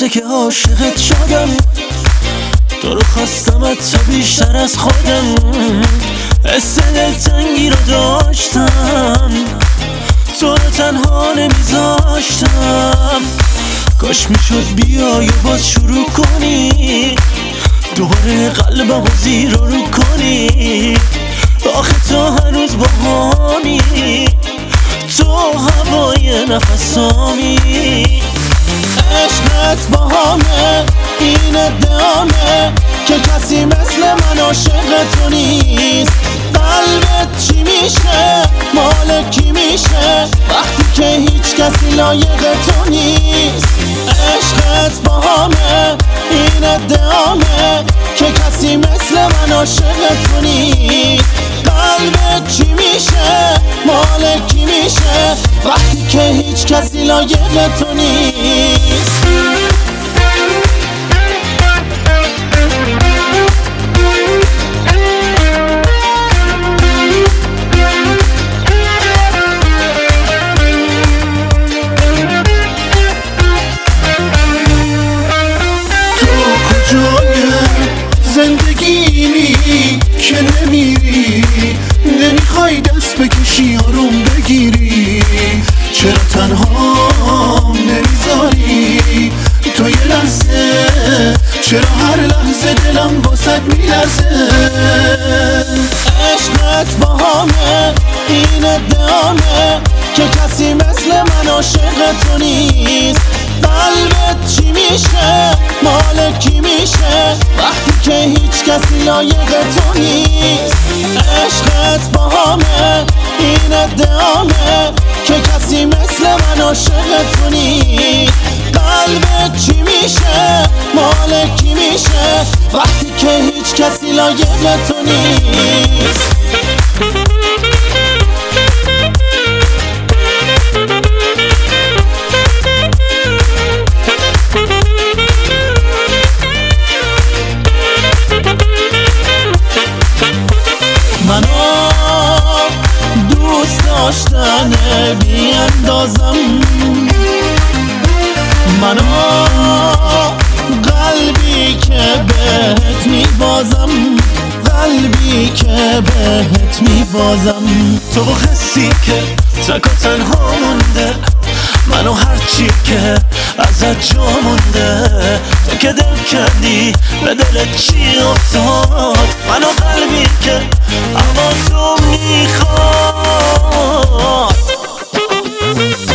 لحظه که عاشقت شدم، تو رو خواستم تا بیشتر از خودم، حس دلتنگی رو داشتم، تو رو تنها نمیذاشتم. کاش میشد بیای و باز شروع کنی، دوباره قلبم رو زیر رو کنی. آخه تو هنوز باهامی، تو هوای نفسامی. عشقت باهامه، این ادعامه که کسی مثل من عاشق تو نیست. قلبت چی میشه، مال کی میشه وقتی که هیچ کسی لایق تو نیست. عشقت باهامه، این ادعامه که کسی مثل من عاشق تو نیست. قلبت چی میشه، مال کی میشه وقتی که هیچ کسی لایق تو نیست. زندگیمی که نمیری، نمیخوای دست بکشی آروم بگیری. چرا تنها نمیذاری تو یه لحظه، چرا هر لحظه دلم واسد میلرزه. عشقت باهامه، این ادعامه که کسی مثل من عاشق تو نیست. قلبت چی میشه، مال کی میشه وقتی که هیچ کسی لایق تو نیست. عشقت باهامه، این ادعامه که کسی مثل من عاشق تو نیست. قلبت چی میشه، مال کی میشه وقتی که هیچ کسی لایق تو نیست. منو دوست داشتنه بی اندازم، منو قلبی که بهت میبازم، قلبی که بهت میبازم. تو حسی که تک و تنها مونده، منو هرچی که ازت جا مونده. تو که دل کردی به دلت چی افتاد، منو قلبی که اما تو میخواد.